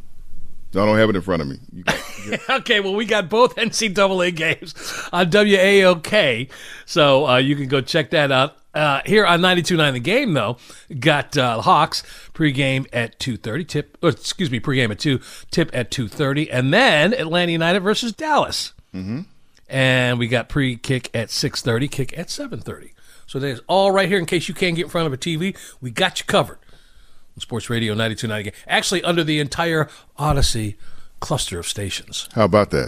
I don't have it in front of me. You got, you got. Okay, well, we got both N C double A games on W A O K, so uh, you can go check that out. Uh, here on ninety-two point nine The Game, though, got uh, Hawks pregame at two thirty, tip, or excuse me, pregame at two, tip at two thirty, and then Atlanta United versus Dallas. Mm-hmm. And we got pre-kick at six thirty, kick at seven thirty. So there's all right here in case you can't get in front of a T V. We got you covered. Sports Radio ninety-two point nine The Game. Actually, under the entire Odyssey cluster of stations. How about that?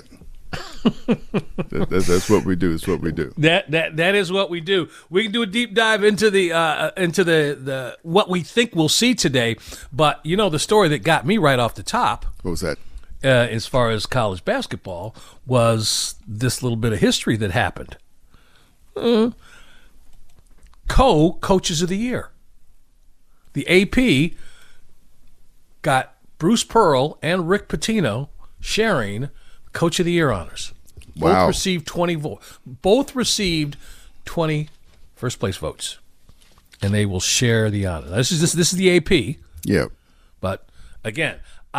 that, that that's what we do. It's what we do. That that that is what we do. We can do a deep dive into the uh, into the, the what we think we'll see today. But you know the story that got me right off the top. What was that? Uh, as far as college basketball was this little bit of history that happened. Uh, Co-coaches of the year. The A P got Bruce Pearl and Rick Pitino sharing Coach of the Year honors. Both wow. received twenty vo- Both received twenty first place votes, and they will share the honor. This is this, this is the A P. Yeah. But again,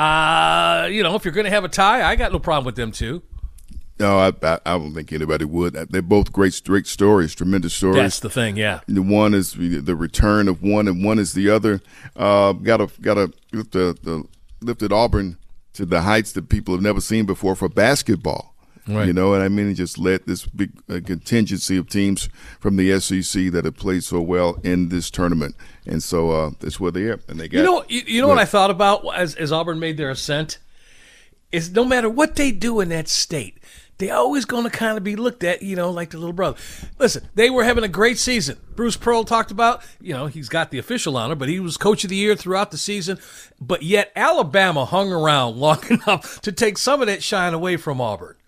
uh, you know, if you're going to have a tie, I got no problem with them too. No, I, I I don't think anybody would. They're both great, great stories, tremendous stories. That's the thing, yeah. The one is the return of one, and one is the other. Uh, got to got to lift the, the lifted Auburn to the heights that people have never seen before for basketball. Right. You know, and I mean, it just led this big uh, contingency of teams from the S E C that have played so well in this tournament, and so uh, that's where they are. And they got you know, you, you know what I thought about as as Auburn made their ascent is no matter what they do in that state, they always going to kind of be looked at, you know, like the little brother. Listen, they were having a great season. Bruce Pearl talked about, you know, he's got the official honor, but he was Coach of the Year throughout the season. But yet Alabama hung around long enough to take some of that shine away from Auburn.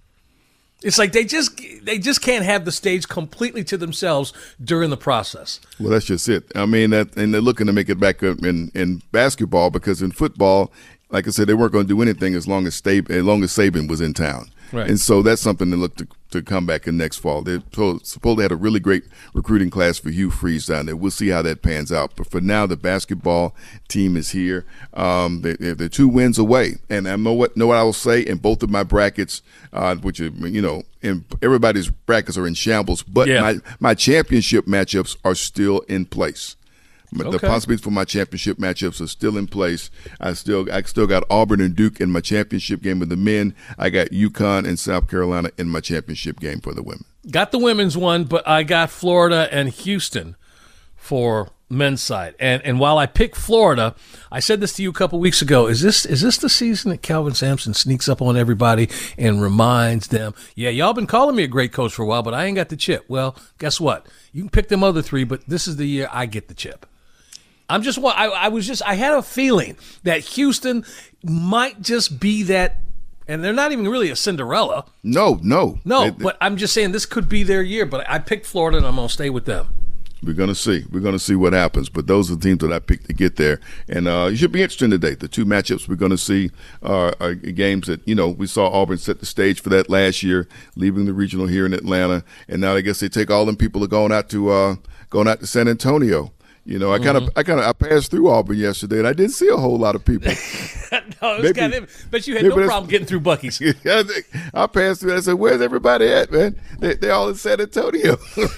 It's like they just they just can't have the stage completely to themselves during the process. Well, that's just it. I mean, that, and they're looking to make it back up in, in basketball because in football, like I said, they weren't going to do anything as long as Stab- as long as Saban was in town. Right. And so that's something to look to, to come back in next fall. They supposedly had a really great recruiting class for Hugh Freeze down there. We'll see how that pans out. But for now, the basketball team is here. Um, they, they're two wins away. And I know what know what I will say in both of my brackets, uh, which are, you know, in everybody's brackets are in shambles. But yeah. my, my championship matchups are still in place. The Okay. possibilities for my championship matchups are still in place. I still I still got Auburn and Duke in my championship game with the men. I got UConn and South Carolina in my championship game for the women. Got the women's one, but I got Florida and Houston for men's side. And and while I picked Florida, I said this to you a couple weeks ago. Is this is this the season that Calvin Sampson sneaks up on everybody and reminds them, yeah, y'all been calling me a great coach for a while, but I ain't got the chip. Well, guess what? You can pick them other three, but this is the year I get the chip. I'm just, I, I was just, I had a feeling that Houston might just be that And they're not even really a Cinderella. No, no. No, They- they- but I'm just saying this could be their year. But I picked Florida, and I'm going to stay with them. We're going to see. We're going to see what happens. But those are the teams that I picked to get there. And uh, it should be interesting today. The two matchups we're going to see are, are games that, you know, we saw Auburn set the stage for that last year, leaving the regional here in Atlanta. And now I guess they take all them people are going out to uh, going out to San Antonio. You know, I kind of, Mhm. I kind of, I passed through Auburn yesterday, and I didn't see a whole lot of people. no, it was Maybe- kind of, but you had maybe no that's- problem getting through Buc-ee's. I, think- I passed through. And I said, "Where's everybody at, man? They, they're all in San Antonio."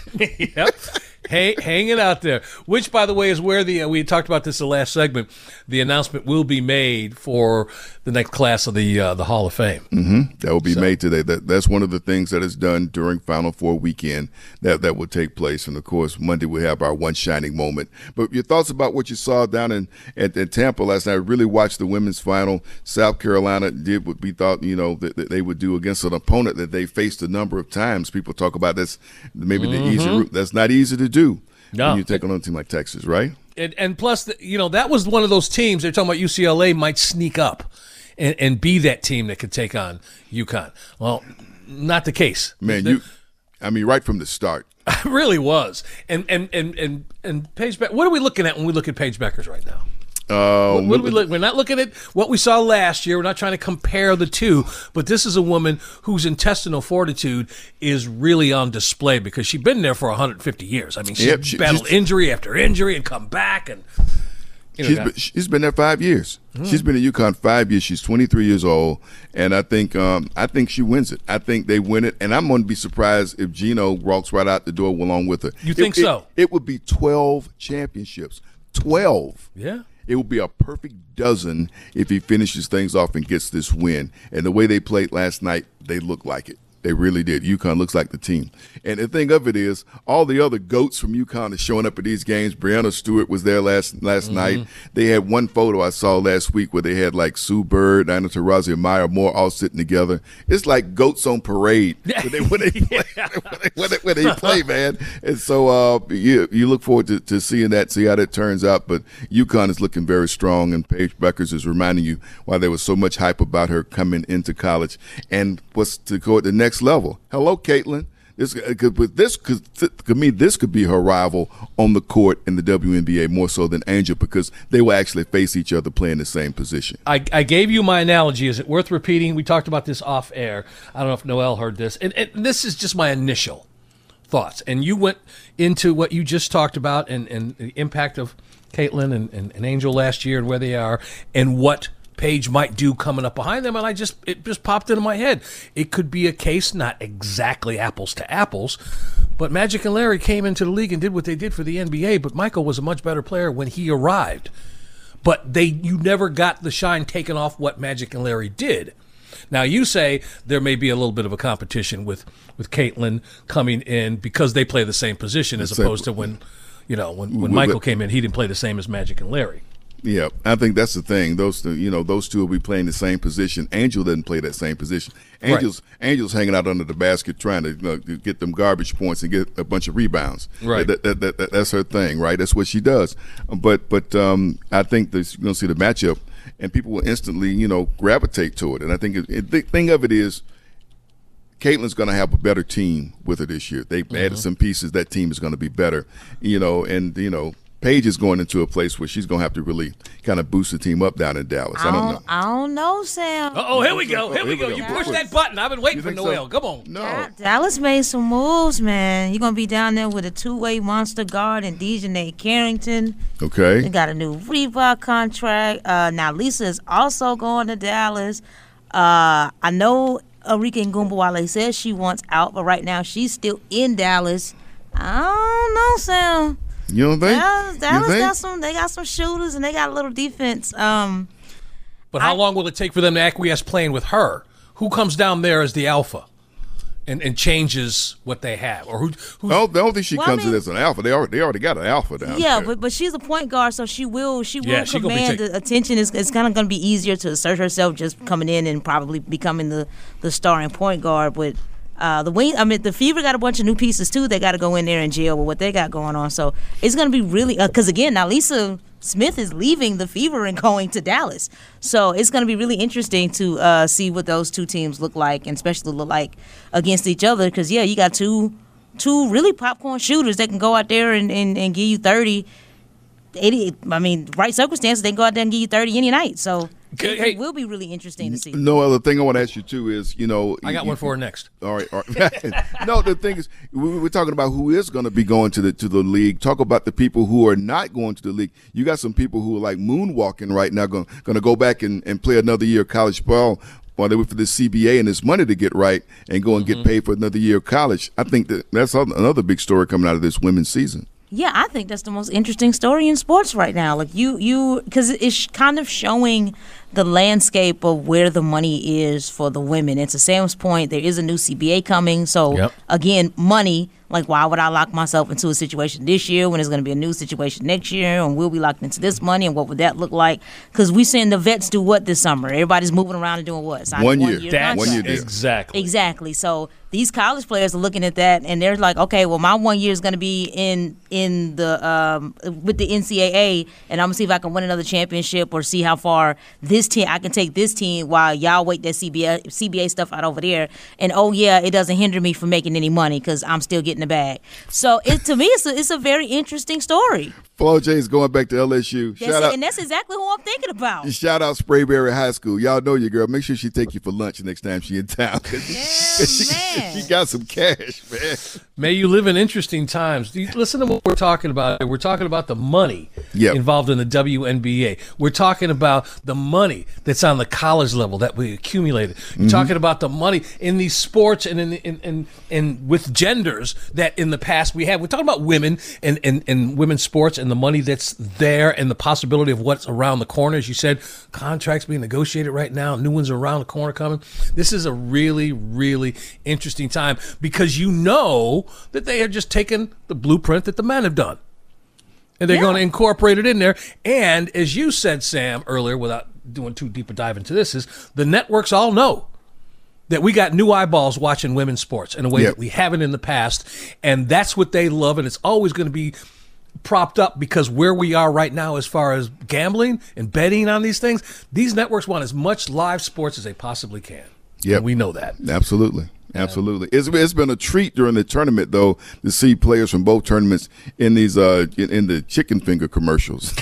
Yep. Hang, hanging out there, which, by the way, is where the uh, we talked about this in the last segment. The announcement will be made for the next class of the uh, the Hall of Fame. Mm-hmm. That will be So- made today. That that's one of the things that is done during Final Four weekend that that will take place. And of course, Monday we have our one shining moment. But your thoughts about what you saw down in at, at Tampa last night? I really watched the women's final. South Carolina did what we thought you know that, that they would do against an opponent that they faced a number of times. People talk about that's maybe the easy Mhm. route. That's not easy to do No. when you take on a team like Texas, right? And, and plus, the, you know, that was one of those teams. They're talking about U C L A might sneak up and, and be that team that could take on UConn. Well, not the case. Man, The- you, I mean, right from the start. It really was. And and and and and Paige Beck, what are we looking at when we look at Paige Beckers right now? Uh, What, what do we look? We're not looking at what we saw last year. We're not trying to compare the two, but this is a woman whose intestinal fortitude is really on display because she's been there for one hundred fifty years. I mean, she's Yep, she- battled she's- injury after injury and come back, and you know, She's got- been, she's been there five years. Mm. She's been at UConn five years. She's twenty-three years old, and I think um, I think she wins it. I think they win it, and I'm going to be surprised if Gino walks right out the door along with her. You think It- it- so? It would be twelve championships. twelve. Yeah. It would be a perfect dozen if he finishes things off and gets this win. And the way they played last night, they look like it. They really did. UConn looks like the team. And the thing of it is, all the other GOATs from UConn are showing up at these games. Brianna Stewart was there last last Mm-hmm. night. They had one photo I saw last week where they had like Sue Bird, Anna Taurasi, and Maya Moore all sitting together. It's like GOATs on parade when they, when they, play, when they, when they, when they play, man. And so uh, you, you look forward to, to seeing that, see how that turns out. But UConn is looking very strong, and Paige Beckers is reminding you why there was so much hype about her coming into college and what's to go at the next level. Hello, Caitlin. This could, with this could, could me this could be her rival on the court in the W N B A more so than Angel because they will actually face each other playing the same position. I, I gave you my analogy. Is it worth repeating? We talked about this off air. I don't know if Noelle heard this. And, and this is just my initial thoughts. And you went into what you just talked about and, and the impact of Caitlin and, and, and Angel last year and where they are and what Paige might do coming up behind them. And I just it just popped into my head. It could be a case, not exactly apples to apples, but Magic and Larry came into the league and did what they did for the N B A, but Michael was a much better player when he arrived. But they you never got the shine taken off what Magic and Larry did. Now, you say there may be a little bit of a competition with, with Caitlin coming in because they play the same position as Same. opposed to when, you know, when, when But- Michael came in, he didn't play the same as Magic and Larry. Yeah, I think that's the thing. Those two, you know, those two will be playing the same position. Angel doesn't play that same position. Angel's Angel's hanging out under the basket trying to, you know, to get them garbage points and get a bunch of rebounds. Right. That, that, that, that, that's her thing, right? That's what she does. But but um, I think that you're going to see the matchup, and people will instantly, you know, gravitate to it. And I think it, it, the thing of it is, Caitlin's going to have a better team with her this year. They've added some pieces. That team is going to be better, you know, and you know. Paige is going into a place where she's going to have to really kind of boost the team up down in Dallas. I, I don't don't, know. I don't know, Sam. Uh-oh, here we go. Here Oh, we here go. we You go. push Yeah. that button. I've been waiting You for think so? Noelle. Come on. No. Dallas made some moves, man. You're going to be down there with a two-way monster guard and Dejanay Carrington. Okay. They got a new Reebok contract. Uh, now, Lisa is also going to Dallas. Uh, I know Arika Ngumbawale says she wants out, but right now she's still in Dallas. I don't know, Sam. You don't think? Dallas, You Dallas think? got some. They got some shooters and they got a little defense. Um, But how long will it take for them to acquiesce playing with her? Who comes down there as the alpha and, and changes what they have? Or who? who's, I don't, I don't think she Well, I comes in mean- as an alpha. They already, they already got an alpha down yeah, there. but but she's a point guard, so she will she will Yeah, she gonna be command take- the attention. It's, it's kind of going to be easier to assert herself just coming in and probably becoming the the starting point guard. But Uh, the Wing, I mean, the Fever got a bunch of new pieces too. They got to go in there and gel with what they got going on. So it's going to be really because uh, again, now Lisa Smith is leaving the Fever and going to Dallas. So it's going to be really interesting to uh, see what those two teams look like, and especially look like against each other. Because yeah, you got two two really popcorn shooters that can go out there and, and, and give you thirty, eighty. I mean, right circumstances, they can go out there and give you thirty any night. So it, hey, it will be really interesting to see. No other thing I want to ask you too is, you know, I got you, one for her next. All right, all right. No, the thing is, we, we're talking about who is going to be going to the to the league. Talk about the people who are not going to the league. You got some people who are like moonwalking right now, going going to go back and, and play another year of college ball while they wait for the C B A and this money to get right and go and mm-hmm. get paid for another year of college. I think that that's another big story coming out of this women's season. Yeah, I think that's the most interesting story in sports right now. Like you, you, because it's kind of showing the landscape of where the money is for the women. And to Sam's point, there is a new C B A coming. So yep. again, money. Like, why would I lock myself into a situation this year when there's going to be a new situation next year? And we'll be locked into this money, and what would that look like? Because we seeing the vets do what this summer? Everybody's moving around and doing what? One, one year. year That's one year. Exactly. Exactly. So these college players are looking at that, and they're like, okay, well, my one year is going to be in in the um, with the N C double A, and I'm gonna see if I can win another championship or see how far this team I can take this team while y'all wait that C B A C B A stuff out over there. And oh yeah, it doesn't hinder me from making any money because I'm still getting the bag. So it to me, it's a, it's a very interesting story. Flo J's going back to L S U. That's Shout it, out, and that's exactly who I'm thinking about. Shout out Sprayberry High School. Y'all know your girl. Make sure she take you for lunch next time she in town. Cause yeah, she, man. she got some cash, man. May you live in interesting times. Listen to what we're talking about. We're talking about the money yep. involved in the W N B A. We're talking about the money that's on the college level that we accumulated. We're mm-hmm. talking about the money in these sports and in, in, in, in with genders that in the past we had. We're talking about women and, and, and women's sports and the money that's there and the possibility of what's around the corner. As you said, contracts being negotiated right now, new ones are around the corner coming. This is a really, really interesting time because you know that they have just taken the blueprint that the men have done. And they're yeah. going to incorporate it in there. And as you said, Sam, earlier, without doing too deep a dive into this, is the networks all know that we got new eyeballs watching women's sports in a way yep. that we haven't in the past. And that's what they love. And it's always going to be propped up because where we are right now as far as gambling and betting on these things, these networks want as much live sports as they possibly can. Yeah, we know that. Absolutely. Absolutely. It's, it's been a treat during the tournament, though, to see players from both tournaments in these uh in, in the chicken finger commercials.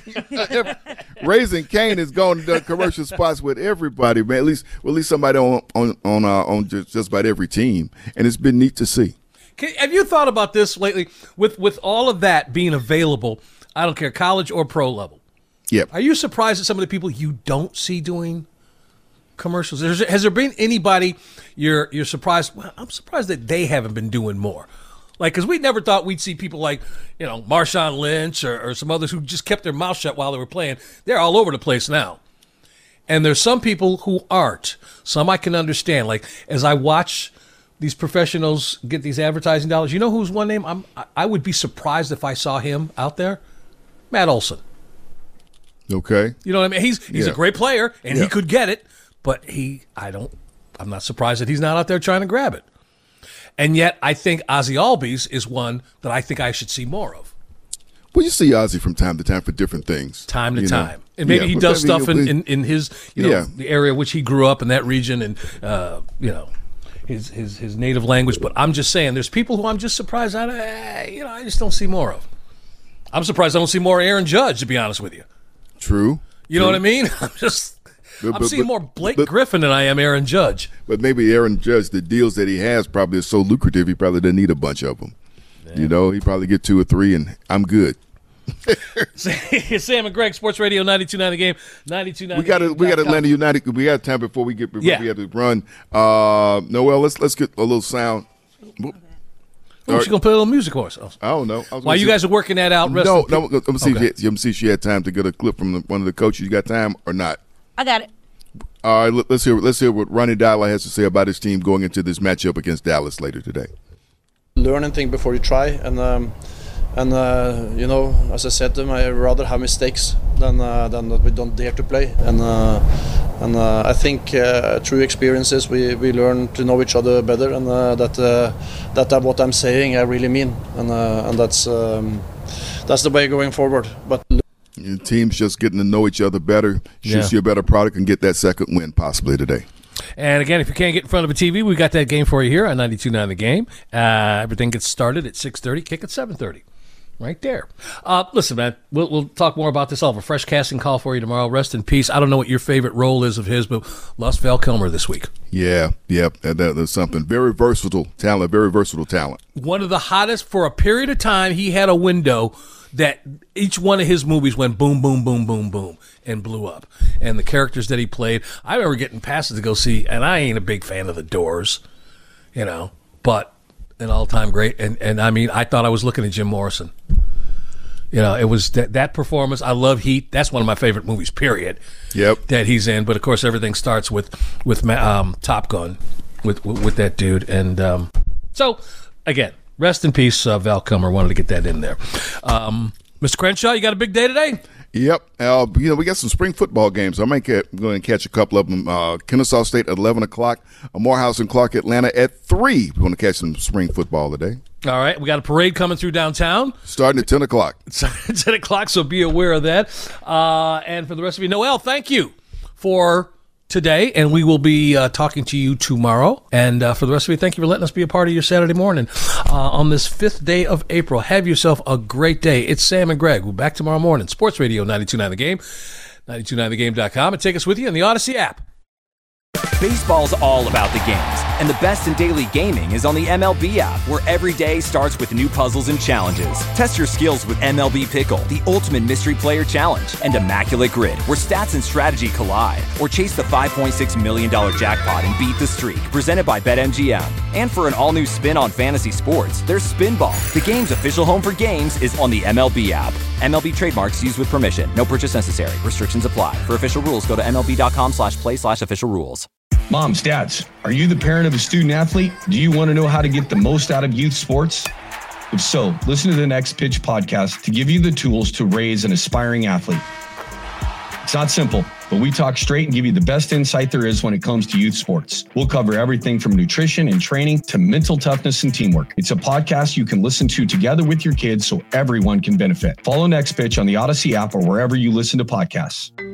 Raising Cane is going to commercial spots with everybody, man. At least, well, at least somebody on on on, uh, on just, just about every team, and it's been neat to see. Can, have you thought about this lately? With with all of that being available, I don't care, college or pro level. Yep. Are you surprised at some of the people you don't see doing commercials? Has, has there been anybody you're you're surprised? Well, I'm surprised that they haven't been doing more. Like, because we never thought we'd see people like, you know, Marshawn Lynch or, or some others who just kept their mouth shut while they were playing. They're all over the place now. And there's some people who aren't. Some I can understand. Like, as I watch these professionals get these advertising dollars, you know who's one name? I'm, I would be surprised if I saw him out there? Matt Olson. Okay. You know what I mean? He's he's yeah. a great player, and yeah. he could get it. But he, I don't, I'm not surprised that he's not out there trying to grab it. And yet, I think Ozzy Albies is one that I think I should see more of. Well, you see Ozzy from time to time for different things. Time to you time. Know? And maybe yeah, he does I mean, stuff in, in, in his, you know, yeah. the area which he grew up in, that region, and, uh, you know, his, his his native language. But I'm just saying, there's people who I'm just surprised, I, uh, you know, I just don't see more of. I'm surprised I don't see more Aaron Judge, to be honest with you. True. You True. know what I mean? I'm just... But, I'm but, seeing but, more Blake but, Griffin than I am Aaron Judge. But maybe Aaron Judge, the deals that he has probably are so lucrative, he probably doesn't need a bunch of them. Yeah. You know, he probably get two or three, and I'm good. Sam and Greg, Sports Radio ninety-two point nine The Game, ninety-two point nine We got a, we got Atlanta United. We got time before we get before yeah. we have to run. Uh, Noel, let's let's get a little sound. Oh, she's gonna play a little music for us. Oh. I don't know. I While you guys are working that out, rest no, no. Let me see. Okay. If she, let me see if she had time to get a clip from the, one of the coaches. You got time or not? I got it. All right, let's hear let's hear what Ronnie Dowler has to say about his team going into this matchup against Dallas later today. Learn anything before you try, and um, and uh, you know, as I said to them, I rather have mistakes than uh, than that we don't dare to play. And uh, And uh, I think uh, through experiences we, we learn to know each other better, and uh, that uh, that uh, what I'm saying I really mean, and uh, and that's um, that's the way going forward. But your team's just getting to know each other better, shoots Yeah. you a better product, and get that second win possibly today. And again, if you can't get in front of a T V, we got that game for you here on ninety-two point nine The Game. Uh, everything gets started at six thirty, kick at seven thirty. Right there. Uh, listen, man, we'll, we'll talk more about this. I'll have a fresh casting call for you tomorrow. Rest in peace. I don't know what your favorite role is of his, but lost Val Kilmer this week. Yeah, yep, that, that, that's something. Very versatile talent, very versatile talent. One of the hottest for a period of time. He had a window that each one of his movies went boom, boom, boom, boom, boom, and blew up. And the characters that he played, I remember getting passes to go see, and I ain't a big fan of The Doors, you know, but an all-time great. And, and I mean, I thought I was looking at Jim Morrison. You know, it was that, that performance. I love Heat. That's one of my favorite movies, period. Yep. That he's in. But, of course, everything starts with with um, Top Gun, with, with with that dude. And um, so, again, rest in peace, uh, Val Kilmer. Wanted to get that in there. Um, Mister Crenshaw, you got a big day today? Yep. Uh, you know, we got some spring football games. I might get, go and catch a couple of them. Uh, Kennesaw State at eleven o'clock. Uh, Morehouse and Clark, Atlanta at three. We're going to catch some spring football today. All right. We got a parade coming through downtown. Starting at ten o'clock. ten o'clock, so be aware of that. Uh, and for the rest of you, Noel, thank you for today, and we will be uh, talking to you tomorrow. And uh, for the rest of you, thank you for letting us be a part of your Saturday morning uh, on this fifth day of April. Have yourself a great day. It's Sam and Greg. We're back tomorrow morning. Sports Radio ninety-two point nine The Game, ninety-two point nine the game dot com, and take us with you in the Odyssey app. Baseball's all about the games, and the best in daily gaming is on the M L B app, where every day starts with new puzzles and challenges. Test your skills with M L B Pickle, the ultimate mystery player challenge, and Immaculate Grid, where stats and strategy collide. Or chase the five point six million dollars jackpot and beat the streak, presented by BetMGM. And for an all-new spin on fantasy sports, there's Spinball. The game's official home for games is on the M L B app. M L B trademarks used with permission. No purchase necessary. Restrictions apply. For official rules, go to MLB.com slash play slash official rules. Moms, dads, are you the parent of a student athlete? Do you want to know how to get the most out of youth sports? If so, listen to the Next Pitch podcast to give you the tools to raise an aspiring athlete. It's not simple, but we talk straight and give you the best insight there is when it comes to youth sports. We'll cover everything from nutrition and training to mental toughness and teamwork. It's a podcast you can listen to together with your kids so everyone can benefit. Follow Next Pitch on the Odyssey app or wherever you listen to podcasts.